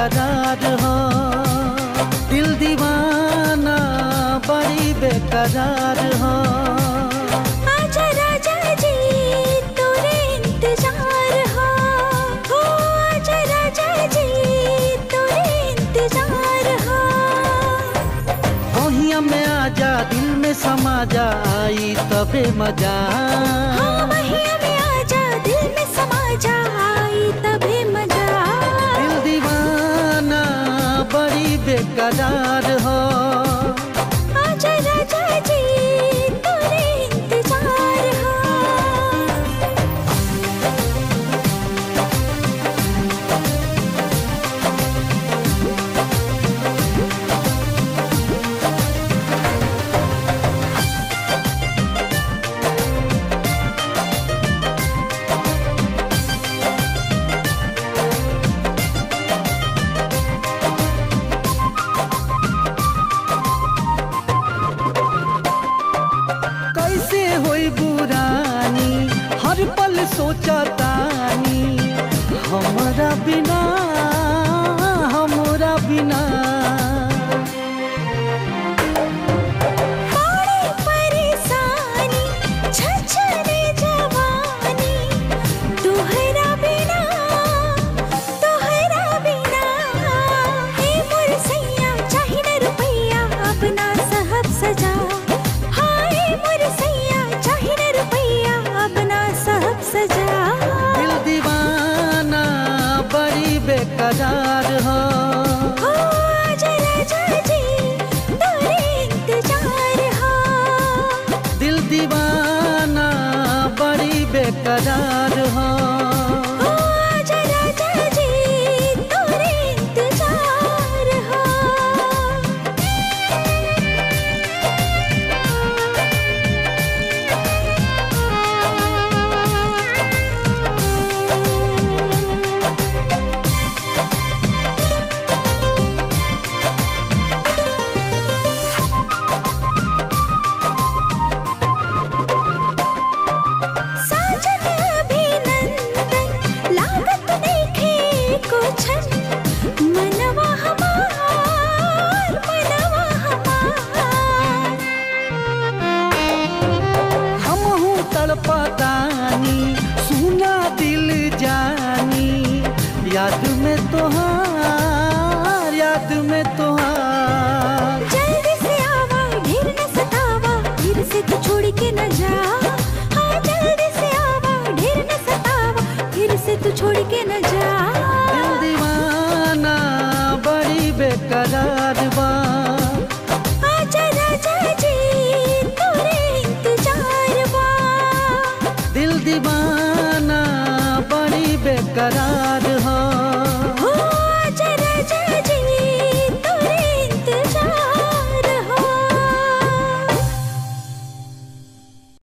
बेकरार हो, दिल दीवाना बड़ी बेकरार हो। आजा राजा जी तोरे इंतजार हो, आजा राजा जी तोरे इंतजार हो। ओहिया में आजा दिल में समा जा, आई तबे मजा। हाँ वहिया में आजा दिल में समा जा, आई तबे मजा। दिल दीवाना बड़ी बेकरार हो, आजा राजा जी तोरे इंतजार हो। कैसे होई बुरानी हर पल सोचा तानी, हमरा बिना हमरा बिना। बड़ी परेशानी छछने जवानी, तोहरा बिना हे मोर सैया चाहे न रुपैया अपना सहब सजा। हाय मोर सैया चाहे न रुपैया अपना सहब सजा। दिल दीवाना बड़ी बेकरार हो, आजा राजा जी तोरे इंतजार हो। दिल दीवाना बड़ी बेकरार हो। आजा राजा जी तोरे इंतजार हो। साजन अभिनंदन लागत देखे कुछन, मनवा हमार हमहू तड़पतानी सुना दिल जानी, याद में तोहार याद में तोहार। जल्दी से आवा ढेर न सतावा, फिर से तू छोड़ के न जा। हाँ जल्दी से आवा ढेर न सतावा, फिर से तू छोड़ के न जा। दिल दीवाना बड़ी बेकरार बा, आजा राजा जी तोरे इंतजार बा। दिल दीवाना बड़ी बेकरार